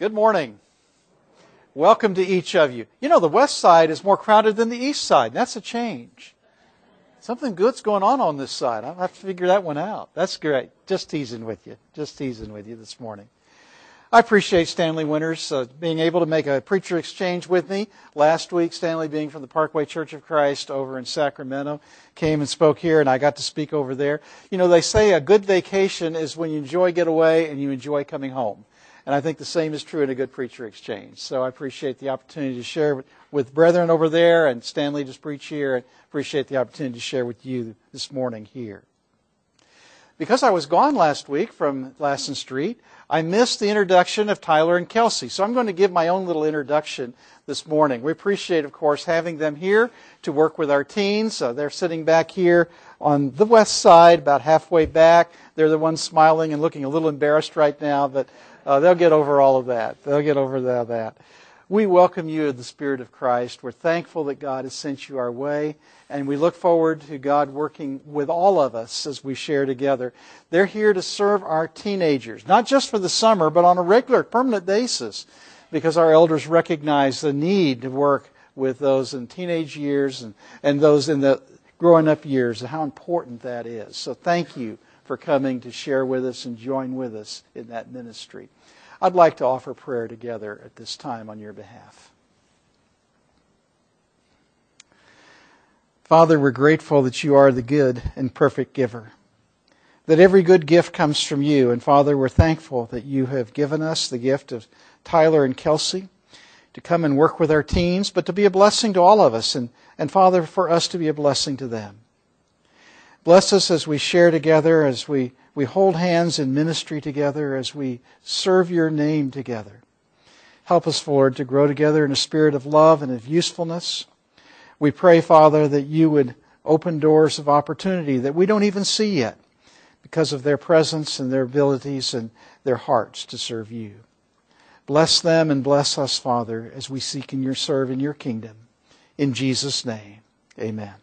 Good morning. Welcome to each of you. You know, the west side is more crowded than the east side. That's a change. Something good's going on this side. I'll have to figure that one out. That's great. Just teasing with you this morning. I appreciate Stanley Winters being able to make a preacher exchange with me. Last week, Stanley, being from the Parkway Church of Christ over in Sacramento, came and spoke here, and I got to speak over there. You know, they say a good vacation is when you enjoy getaway and you enjoy coming home. And I think the same is true in a good preacher exchange. So I appreciate the opportunity to share with brethren over there, and Stanley just preach here, and appreciate the opportunity to share with you this morning here. Because I was gone last week from Lassen Street, I missed the introduction of Tyler and Kelsey. So I'm going to give my own little introduction this morning. We appreciate, of course, having them here to work with our teens. They're sitting back here on the west side, about halfway back. They're the ones smiling and looking a little embarrassed right now, but they'll get over all of that. They'll get over that. We welcome you in the Spirit of Christ. We're thankful that God has sent you our way, and we look forward to God working with all of us as we share together. They're here to serve our teenagers, not just for the summer, but on a regular, permanent basis, because our elders recognize the need to work with those in teenage years and those in the growing up years, and how important that is. So thank you for coming to share with us and join with us in that ministry. I'd like to offer prayer together at this time on your behalf. Father, we're grateful that you are the good and perfect giver, that every good gift comes from you. And Father, we're thankful that you have given us the gift of Tyler and Kelsey to come and work with our teens, but to be a blessing to all of us, and Father, for us to be a blessing to them. Bless us as we share together, as we hold hands in ministry together, as we serve your name together. Help us, Lord, to grow together in a spirit of love and of usefulness. We pray, Father, that you would open doors of opportunity that we don't even see yet because of their presence and their abilities and their hearts to serve you. Bless them and bless us, Father, as we seek and serve in your kingdom. In Jesus' name, amen.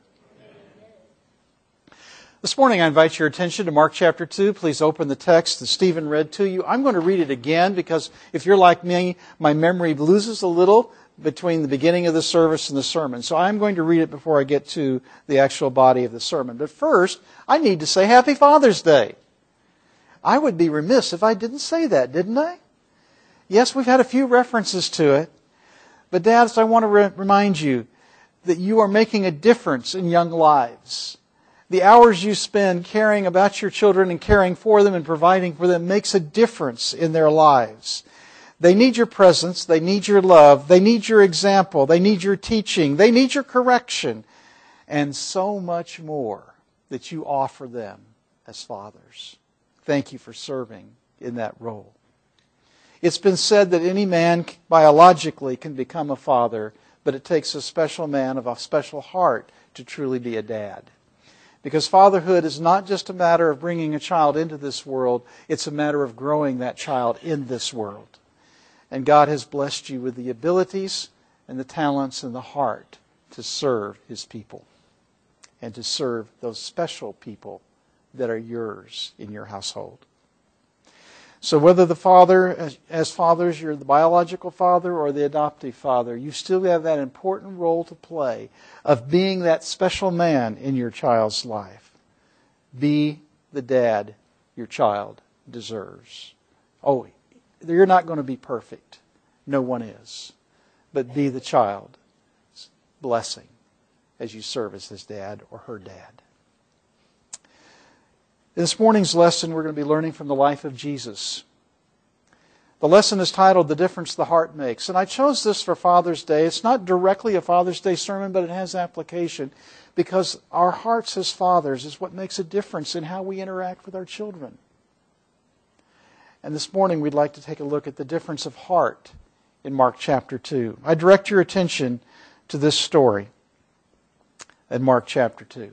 This morning I invite your attention to Mark chapter 2. Please open the text that Stephen read to you. I'm going to read it again because if you're like me, my memory loses a little between the beginning of the service and the sermon. So I'm going to read it before I get to the actual body of the sermon. But first, I need to say Happy Father's Day. I would be remiss if I didn't say that, didn't I? Yes, we've had a few references to it. But dads, I want to remind you that you are making a difference in young lives. The hours you spend caring about your children and caring for them and providing for them makes a difference in their lives. They need your presence. They need your love. They need your example. They need your teaching. They need your correction. And so much more that you offer them as fathers. Thank you for serving in that role. It's been said that any man biologically can become a father, but it takes a special man of a special heart to truly be a dad. Because fatherhood is not just a matter of bringing a child into this world, it's a matter of growing that child in this world. And God has blessed you with the abilities and the talents and the heart to serve His people and to serve those special people that are yours in your household. So whether the father, as fathers, you're the biological father or the adoptive father, you still have that important role to play of being that special man in your child's life. Be the dad your child deserves. Oh, you're not going to be perfect. No one is. But be the child's blessing as you serve as his dad or her dad. In this morning's lesson, we're going to be learning from the life of Jesus. The lesson is titled, The Difference the Heart Makes. And I chose this for Father's Day. It's not directly a Father's Day sermon, but it has application because our hearts as fathers is what makes a difference in how we interact with our children. And this morning, we'd like to take a look at the difference of heart in Mark chapter 2. I direct your attention to this story in Mark chapter 2.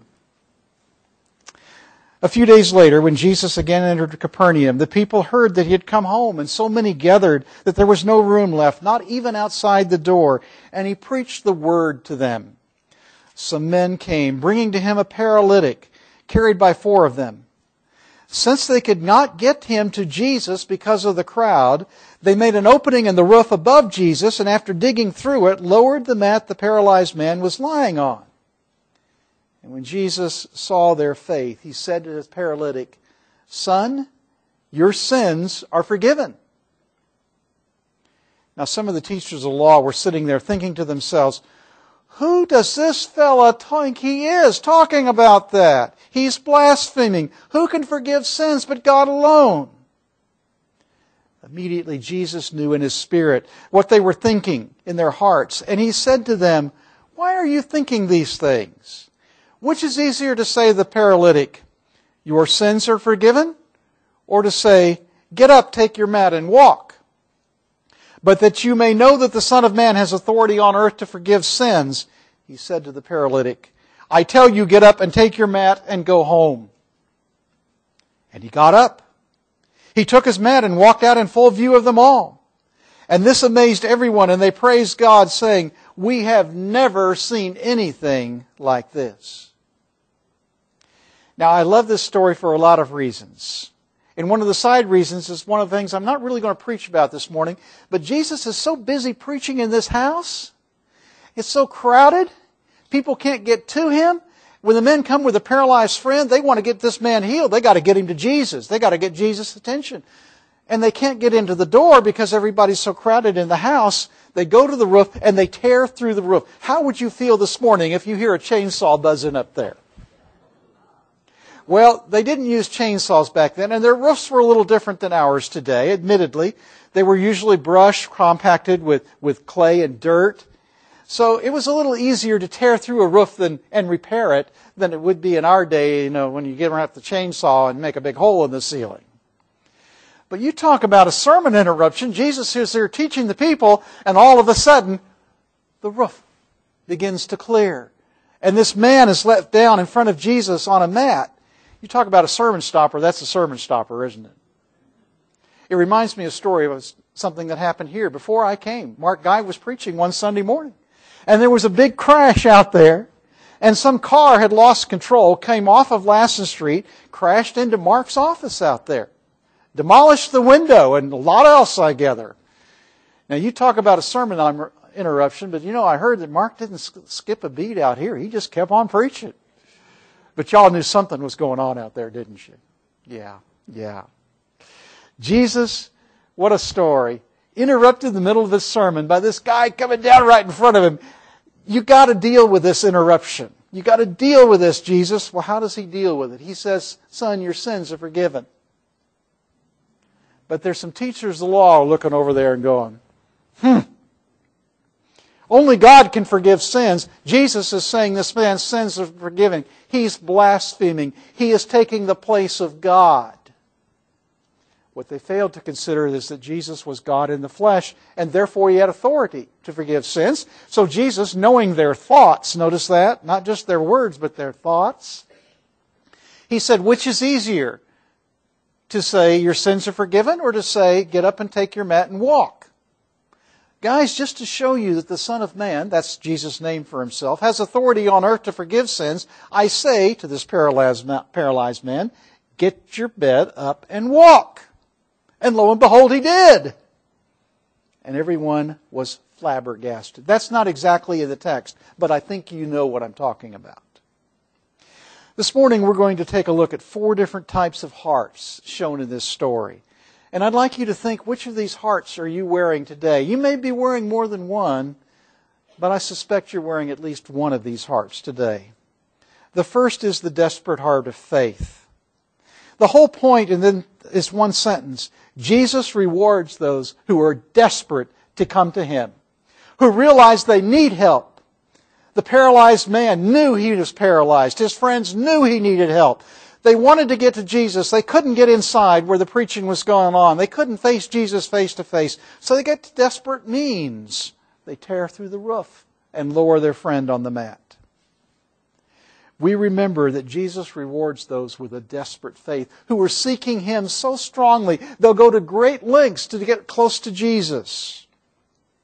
A few days later, when Jesus again entered Capernaum, the people heard that he had come home, and so many gathered that there was no room left, not even outside the door, and he preached the word to them. Some men came, bringing to him a paralytic, carried by 4 of them. Since they could not get him to Jesus because of the crowd, they made an opening in the roof above Jesus, and after digging through it, lowered the mat the paralyzed man was lying on. And when Jesus saw their faith, he said to the paralytic, "Son, your sins are forgiven." Now some of the teachers of the law were sitting there thinking to themselves, "Who does this fella think he is talking about that? He's blaspheming. Who can forgive sins but God alone?" Immediately Jesus knew in His Spirit what they were thinking in their hearts. And He said to them, "Why are you thinking these things? Which is easier to say to the paralytic, 'Your sins are forgiven,' or to say, 'Get up, take your mat and walk'? But that you may know that the Son of Man has authority on earth to forgive sins," He said to the paralytic, "I tell you, get up and take your mat and go home." And he got up. He took his mat and walked out in full view of them all. And this amazed everyone, and they praised God, saying, "We have never seen anything like this." Now, I love this story for a lot of reasons. And one of the side reasons is one of the things I'm not really going to preach about this morning, but Jesus is so busy preaching in this house. It's so crowded. People can't get to Him. When the men come with a paralyzed friend, they want to get this man healed. They got to get him to Jesus. They got to get Jesus' attention. And they can't get into the door because everybody's so crowded in the house. They go to the roof and they tear through the roof. How would you feel this morning if you hear a chainsaw buzzing up there? Well, they didn't use chainsaws back then, and their roofs were a little different than ours today, admittedly. They were usually brushed, compacted with clay and dirt. So it was a little easier to tear through a roof and repair it than it would be in our day, when you get around the chainsaw and make a big hole in the ceiling. But you talk about a sermon interruption. Jesus is here teaching the people, and all of a sudden, the roof begins to clear. And this man is let down in front of Jesus on a mat. You talk about a sermon stopper, that's a sermon stopper, isn't it? It reminds me of a story of something that happened here. Before I came, Mark Guy was preaching one Sunday morning. And there was a big crash out there. And some car had lost control, came off of Lassen Street, crashed into Mark's office out there. Demolished the window and a lot else, I gather. Now you talk about a sermon interruption, but I heard that Mark didn't skip a beat out here. He just kept on preaching. But y'all knew something was going on out there, didn't you? Yeah. Jesus, what a story. Interrupted in the middle of his sermon by this guy coming down right in front of him. You got to deal with this interruption. You got to deal with this, Jesus. Well, how does He deal with it? He says, "Son, your sins are forgiven." But there's some teachers of the law looking over there and going, Only God can forgive sins. Jesus is saying this man's sins are forgiven. He's blaspheming. He is taking the place of God. What they failed to consider is that Jesus was God in the flesh, and therefore He had authority to forgive sins. So Jesus, knowing their thoughts, notice that, not just their words, but their thoughts, He said, which is easier, to say your sins are forgiven, or to say get up and take your mat and walk? Guys, just to show you that the Son of Man, that's Jesus' name for Himself, has authority on earth to forgive sins, I say to this paralyzed man, get your bed up and walk. And lo and behold, he did. And everyone was flabbergasted. That's not exactly in the text, but I think you know what I'm talking about. This morning we're going to take a look at 4 different types of hearts shown in this story. And I'd like you to think, which of these hearts are you wearing today? You may be wearing more than one, but I suspect you're wearing at least one of these hearts today. The first is the desperate heart of faith. The whole point in this one sentence, Jesus rewards those who are desperate to come to Him, who realize they need help. The paralyzed man knew he was paralyzed. His friends knew he needed help. They wanted to get to Jesus. They couldn't get inside where the preaching was going on. They couldn't face Jesus face to face. So they get to desperate means. They tear through the roof and lower their friend on the mat. We remember that Jesus rewards those with a desperate faith who are seeking Him so strongly they'll go to great lengths to get close to Jesus.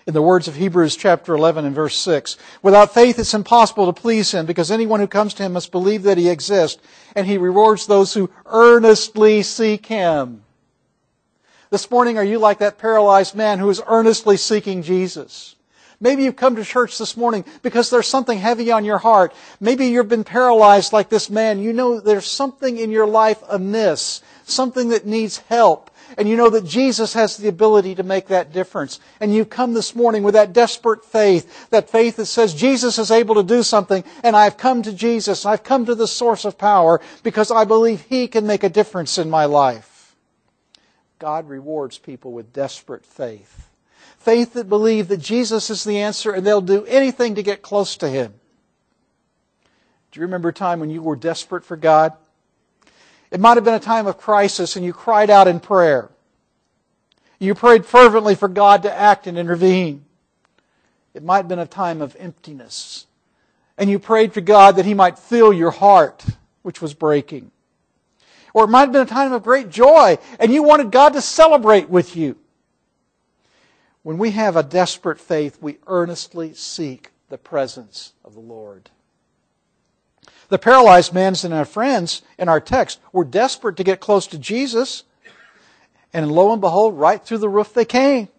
In the words of Hebrews chapter 11 and verse 6, without faith it's impossible to please Him, because anyone who comes to Him must believe that He exists, and He rewards those who earnestly seek Him. This morning, are you like that paralyzed man who is earnestly seeking Jesus? Maybe you've come to church this morning because there's something heavy on your heart. Maybe you've been paralyzed like this man. You know there's something in your life amiss, something that needs help. And you know that Jesus has the ability to make that difference. And you've come this morning with that desperate faith that says Jesus is able to do something, and I've come to Jesus. I've come to the source of power because I believe He can make a difference in my life. God rewards people with desperate faith. Faith that believe that Jesus is the answer and they'll do anything to get close to Him. Do you remember a time when you were desperate for God? It might have been a time of crisis and you cried out in prayer. You prayed fervently for God to act and intervene. It might have been a time of emptiness. And you prayed for God that He might fill your heart, which was breaking. Or it might have been a time of great joy and you wanted God to celebrate with you. When we have a desperate faith, we earnestly seek the presence of the Lord. The paralyzed men and our friends in our text were desperate to get close to Jesus. And lo and behold, right through the roof they came.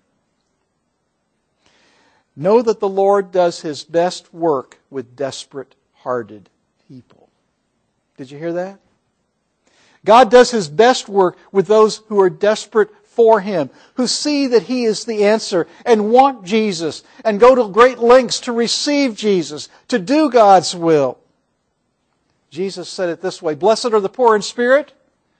Know that the Lord does His best work with desperate-hearted people. Did you hear that? God does His best work with those who are desperate for Him, who see that He is the answer and want Jesus and go to great lengths to receive Jesus, to do God's will. Jesus said it this way, "Blessed are the poor in spirit,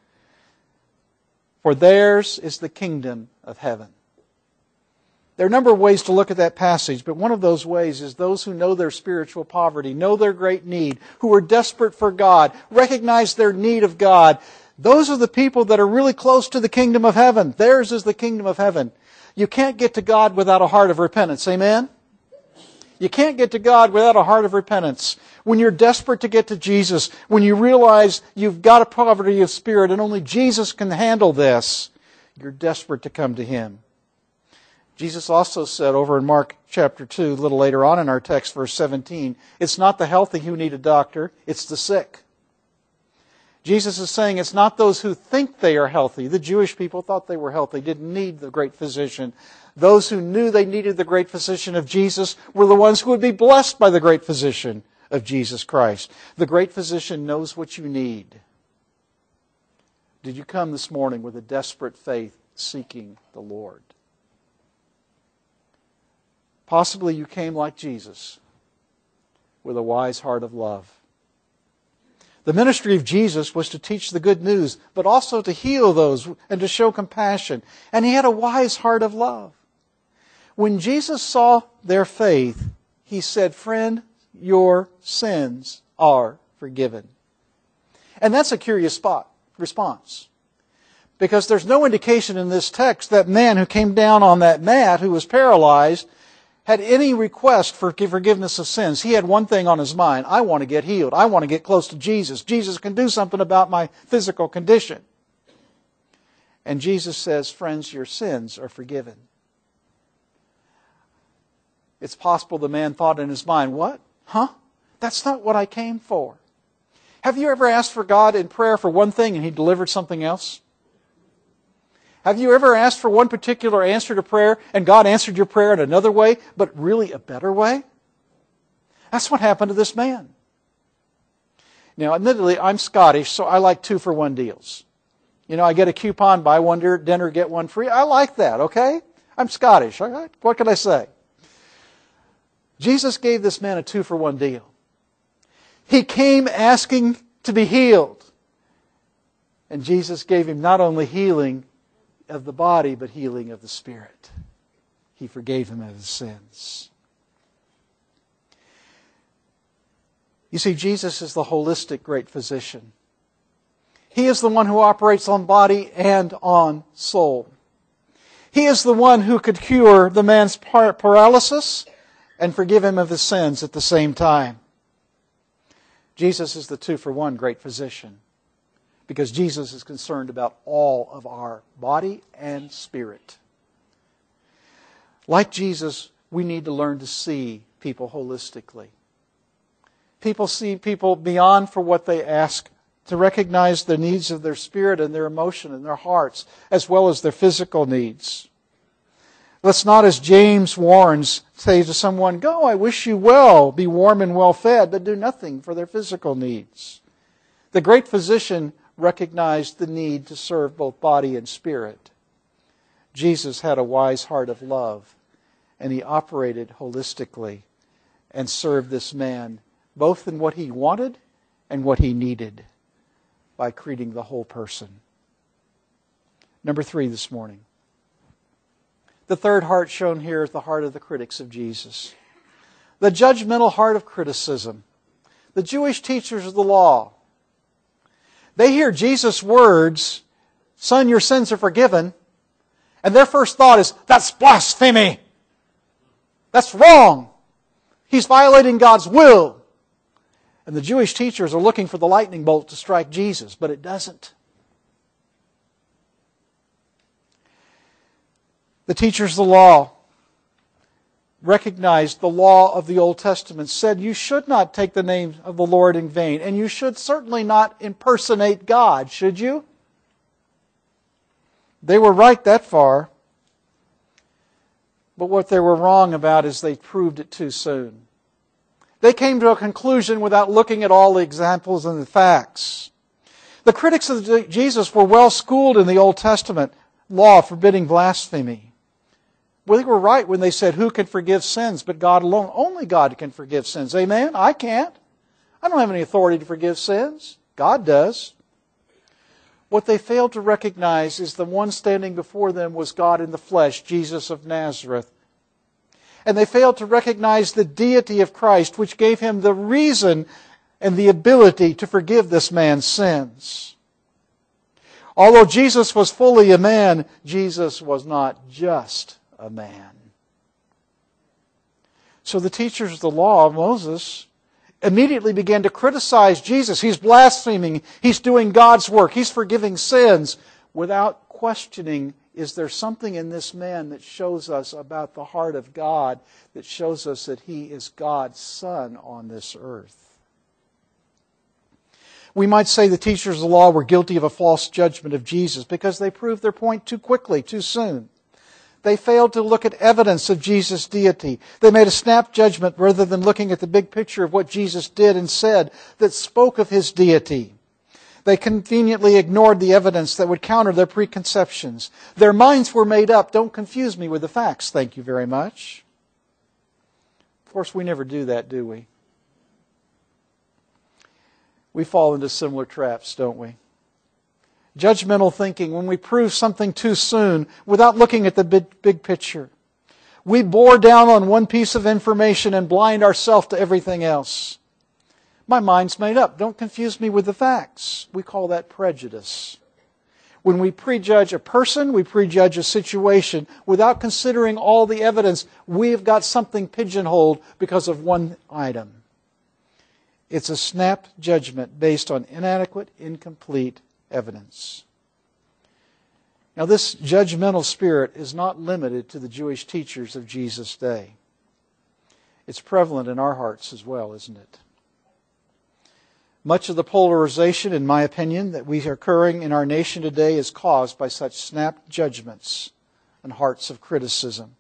for theirs is the kingdom of heaven." There are a number of ways to look at that passage, but one of those ways is those who know their spiritual poverty, know their great need, who are desperate for God, recognize their need of God. Those are the people that are really close to the kingdom of heaven. Theirs is the kingdom of heaven. You can't get to God without a heart of repentance. Amen? You can't get to God without a heart of repentance. When you're desperate to get to Jesus, when you realize you've got a poverty of spirit and only Jesus can handle this, you're desperate to come to Him. Jesus also said over in Mark chapter 2, a little later on in our text, verse 17, it's not the healthy who need a doctor, it's the sick. Jesus is saying it's not those who think they are healthy. The Jewish people thought they were healthy, didn't need the great physician. Those who knew they needed the great physician of Jesus were the ones who would be blessed by the great physician of Jesus Christ. The great physician knows what you need. Did you come this morning with a desperate faith seeking the Lord? Possibly you came like Jesus with a wise heart of love. The ministry of Jesus was to teach the good news, but also to heal those and to show compassion. And He had a wise heart of love. When Jesus saw their faith, He said, "Friend, your sins are forgiven." And that's a curious response. Because there's no indication in this text that man who came down on that mat, who was paralyzed, had any request for forgiveness of sins. He had one thing on his mind. I want to get healed. I want to get close to Jesus. Jesus can do something about my physical condition. And Jesus says, "Friends, your sins are forgiven." It's possible the man thought in his mind, "What? Huh? That's not what I came for." Have you ever asked for God in prayer for one thing and He delivered something else? Have you ever asked for one particular answer to prayer and God answered your prayer in another way, but really a better way? That's what happened to this man. Now, admittedly, I'm Scottish, so I like 2-for-1 deals. You know, I get a coupon, buy one dinner, get one free. I like that, okay? I'm Scottish. What can I say? Jesus gave this man a 2-for-1 deal. He came asking to be healed. And Jesus gave him not only healing of the body, but healing of the spirit. He forgave him of his sins. You see, Jesus is the holistic great physician. He is the one who operates on body and on soul. He is the one who could cure the man's paralysis and forgive him of his sins at the same time. Jesus is the 2-for-1 great physician. Because Jesus is concerned about all of our body and spirit. Like Jesus, we need to learn to see people holistically. People see people beyond for what they ask, to recognize the needs of their spirit and their emotion and their hearts, as well as their physical needs. Let's not, as James warns, say to someone, "Go, I wish you well, be warm and well fed," but do nothing for their physical needs. The great physician recognized the need to serve both body and spirit. Jesus had a wise heart of love, and He operated holistically and served this man both in what he wanted and what he needed by treating the whole person. Number 3 this morning. The third heart shown here is the heart of the critics of Jesus. The judgmental heart of criticism. The Jewish teachers of the law. They hear Jesus' words, "Son, your sins are forgiven," and their first thought is, "That's blasphemy. That's wrong. He's violating God's will." And the Jewish teachers are looking for the lightning bolt to strike Jesus, but it doesn't. The teachers of the law recognized the law of the Old Testament, said you should not take the name of the Lord in vain, and you should certainly not impersonate God, should you? They were right that far. But what they were wrong about is they proved it too soon. They came to a conclusion without looking at all the examples and the facts. The critics of Jesus were well schooled in the Old Testament law forbidding blasphemy. Well, they were right when they said, "Who can forgive sins but God alone?" Only God can forgive sins. Amen? I can't. I don't have any authority to forgive sins. God does. What they failed to recognize is the one standing before them was God in the flesh, Jesus of Nazareth. And they failed to recognize the deity of Christ, which gave Him the reason and the ability to forgive this man's sins. Although Jesus was fully a man, Jesus was not just a man. So the teachers of the law of Moses immediately began to criticize Jesus. He's blaspheming. He's doing God's work. He's forgiving sins, without questioning, is there something in this man that shows us about the heart of God, that shows us that He is God's Son on this earth? We might say the teachers of the law were guilty of a false judgment of Jesus because they proved their point too quickly, too soon. They failed to look at evidence of Jesus' deity. They made a snap judgment rather than looking at the big picture of what Jesus did and said that spoke of His deity. They conveniently ignored the evidence that would counter their preconceptions. Their minds were made up. Don't confuse me with the facts, thank you very much. Of course, we never do that, do we? We fall into similar traps, don't we? Judgmental thinking, when we prove something too soon without looking at the big picture. We bore down on one piece of information and blind ourselves to everything else. My mind's made up. Don't confuse me with the facts. We call that prejudice. When we prejudge a person, we prejudge a situation without considering all the evidence. We've got something pigeonholed because of one item. It's a snap judgment based on inadequate, incomplete evidence. Now, this judgmental spirit is not limited to the Jewish teachers of Jesus' day. It's prevalent in our hearts as well, isn't it? Much of the polarization, in my opinion, that we are occurring in our nation today is caused by such snap judgments and hearts of criticism.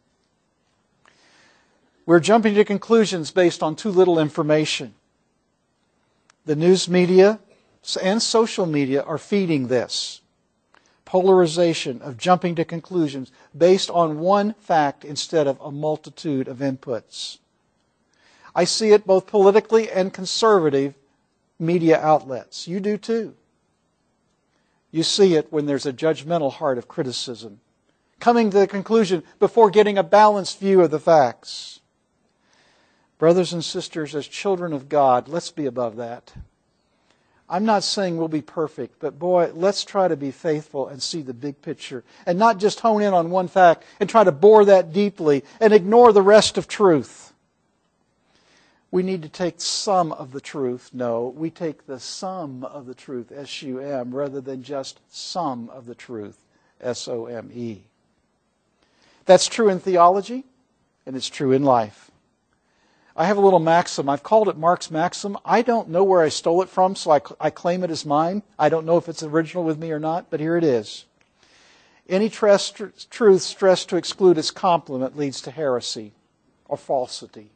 We're jumping to conclusions based on too little information. The news media and social media are feeding this polarization of jumping to conclusions based on one fact instead of a multitude of inputs. I see it both politically and conservative media outlets. You do too. You see it when there's a judgmental heart of criticism, coming to the conclusion before getting a balanced view of the facts. Brothers and sisters, as children of God, let's be above that. I'm not saying we'll be perfect, but boy, let's try to be faithful and see the big picture and not just hone in on one fact and try to bore that deeply and ignore the rest of truth. We need to take some of the truth. No, we take the sum of the truth, S-U-M, rather than just some of the truth, S-O-M-E. That's true in theology. And it's true in life. I have a little maxim. I've called it Mark's maxim. I don't know where I stole it from, so I claim it as mine. I don't know if it's original with me or not, but here it is. Any truth stressed to exclude its complement leads to heresy or falsity.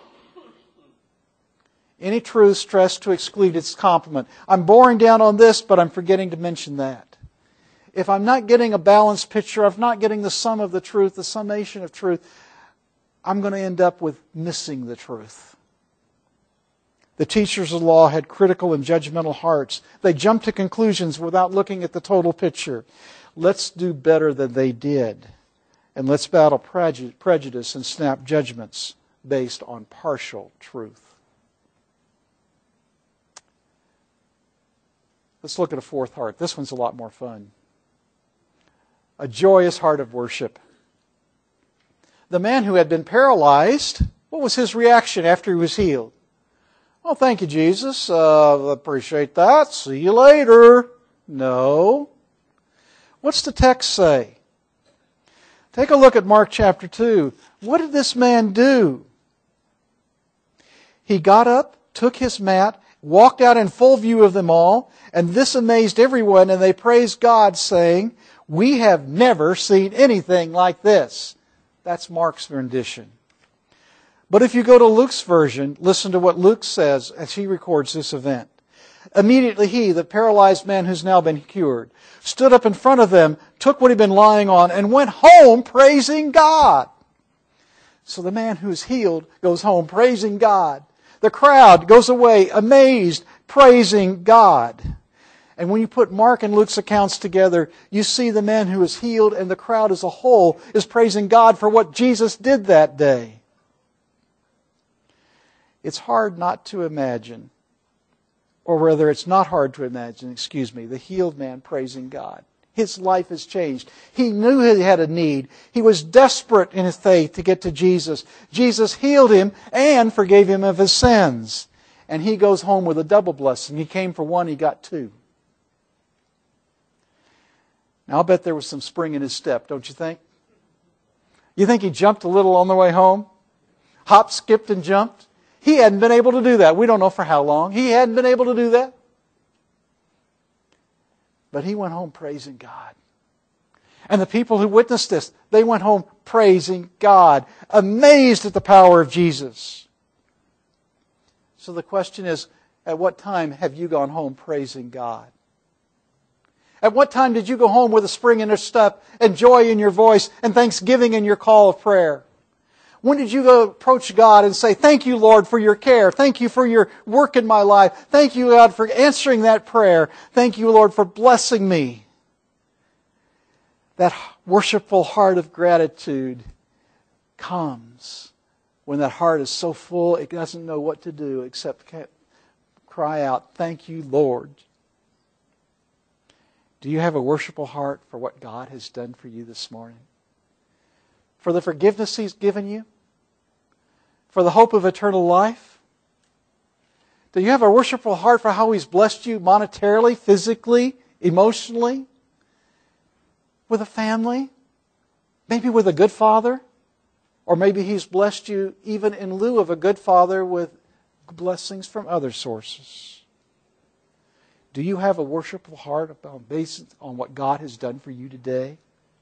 Any truth stressed to exclude its complement. I'm boring down on this, but I'm forgetting to mention that. If I'm not getting a balanced picture, if I'm not getting the sum of the truth, the summation of truth, I'm going to end up with missing the truth. The teachers of the law had critical and judgmental hearts. They jumped to conclusions without looking at the total picture. Let's do better than they did. And let's battle prejudice and snap judgments based on partial truth. Let's look at a fourth heart. This one's a lot more fun. A joyous heart of worship. The man who had been paralyzed, what was his reaction after he was healed? Oh, thank you, Jesus. Appreciate that. See you later. No. What's the text say? Take a look at Mark chapter 2. What did this man do? He got up, took his mat, walked out in full view of them all, and this amazed everyone, and they praised God, saying, "We have never seen anything like this." That's Mark's rendition. But if you go to Luke's version, listen to what Luke says as he records this event. Immediately he, the paralyzed man who's now been cured, stood up in front of them, took what he'd been lying on, and went home praising God. So the man who's healed goes home praising God. The crowd goes away amazed, praising God. And when you put Mark and Luke's accounts together, you see the man who is healed and the crowd as a whole is praising God for what Jesus did that day. It's hard not to imagine, or rather it's not hard to imagine, the healed man praising God. His life has changed. He knew he had a need. He was desperate in his faith to get to Jesus. Jesus healed him and forgave him of his sins. And he goes home with a double blessing. He came for one, he got two. Now, I'll bet there was some spring in his step, don't you think? You think he jumped a little on the way home? Hopped, skipped, and jumped? He hadn't been able to do that. We don't know for how long. He hadn't been able to do that. But he went home praising God. And the people who witnessed this, they went home praising God, amazed at the power of Jesus. So the question is, at what time have you gone home praising God? At what time did you go home with a spring in your step and joy in your voice and thanksgiving in your call of prayer? When did you go approach God and say, "Thank you, Lord, for your care. Thank you for your work in my life. Thank you, God, for answering that prayer. Thank you, Lord, for blessing me." That worshipful heart of gratitude comes when that heart is so full it doesn't know what to do except cry out, "Thank you, Lord." Do you have a worshipful heart for what God has done for you this morning? For the forgiveness He's given you? For the hope of eternal life? Do you have a worshipful heart for how He's blessed you monetarily, physically, emotionally? With a family? Maybe with a good father? Or maybe He's blessed you even in lieu of a good father with blessings from other sources. Do you have a worshipful heart based on what God has done for you today?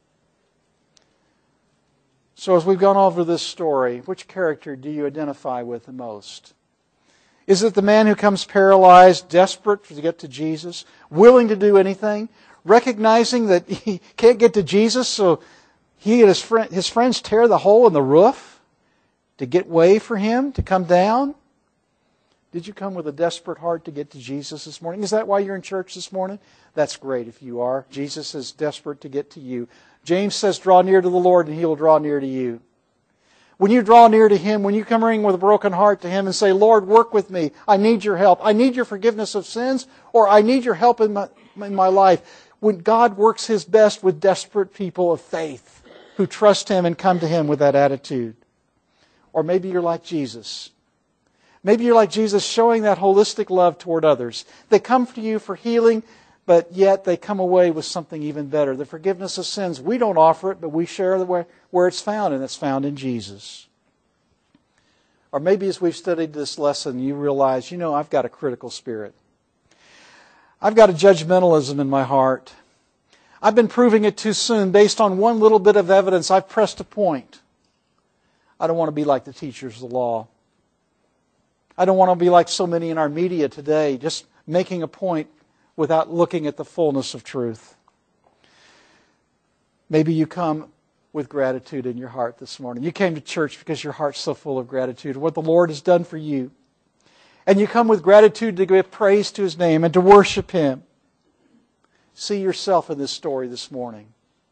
So as we've gone over this story, which character do you identify with the most? Is it the man who comes paralyzed, desperate to get to Jesus, willing to do anything, recognizing that he can't get to Jesus, so he and his friends tear the hole in the roof to get way for him to come down? Did you come with a desperate heart to get to Jesus this morning? Is that why you're in church this morning? That's great if you are. Jesus is desperate to get to you. James says, "Draw near to the Lord and He will draw near to you." When you draw near to Him, when you come in with a broken heart to Him and say, "Lord, work with me. I need your help. I need your forgiveness of sins," or "I need your help in my life." When God works His best with desperate people of faith who trust Him and come to Him with that attitude. Or maybe you're like Jesus. Maybe you're like Jesus, showing that holistic love toward others. They come to you for healing, but yet they come away with something even better. The forgiveness of sins. We don't offer it, but we share where it's found, and it's found in Jesus. Or maybe as we've studied this lesson, you realize, I've got a critical spirit. I've got a judgmentalism in my heart. I've been proving it too soon. Based on one little bit of evidence, I've pressed a point. I don't want to be like the teachers of the law. I don't want to be like so many in our media today, just making a point without looking at the fullness of truth. Maybe you come with gratitude in your heart this morning. You came to church because your heart's so full of gratitude of what the Lord has done for you. And you come with gratitude to give praise to His name and to worship Him. See yourself in this story this morning.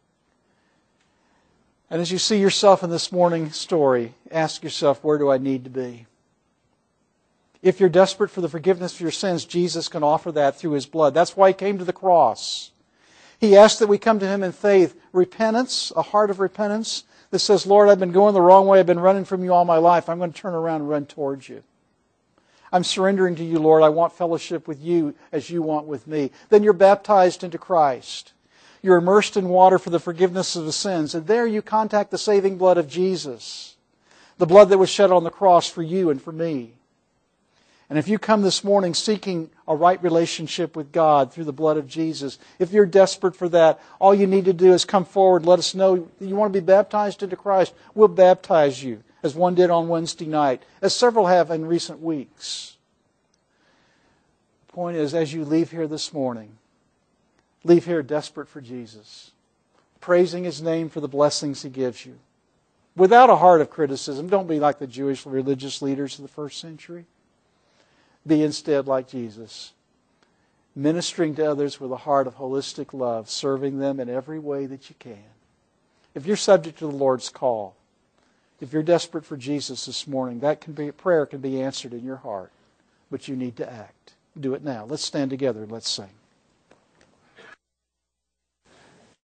And as you see yourself in this morning's story, ask yourself, where do I need to be? If you're desperate for the forgiveness of your sins, Jesus can offer that through His blood. That's why He came to the cross. He asked that we come to Him in faith. Repentance, a heart of repentance that says, Lord, I've been going the wrong way. I've been running from You all my life. I'm going to turn around and run towards You. I'm surrendering to You, Lord. I want fellowship with You as You want with me. Then you're baptized into Christ. You're immersed in water for the forgiveness of the sins. And there you contact the saving blood of Jesus. The blood that was shed on the cross for you and for me. And if you come this morning seeking a right relationship with God through the blood of Jesus, if you're desperate for that, all you need to do is come forward, let us know that you want to be baptized into Christ. We'll baptize you, as one did on Wednesday night, as several have in recent weeks. The point is, as you leave here this morning, leave here desperate for Jesus, praising His name for the blessings He gives you, without a heart of criticism. Don't be like the Jewish religious leaders of the first century. Be instead like Jesus, ministering to others with a heart of holistic love, serving them in every way that you can. If you're subject to the Lord's call, if you're desperate for Jesus this morning, prayer can be answered in your heart, but you need to act. Do it now. Let's stand together and let's sing.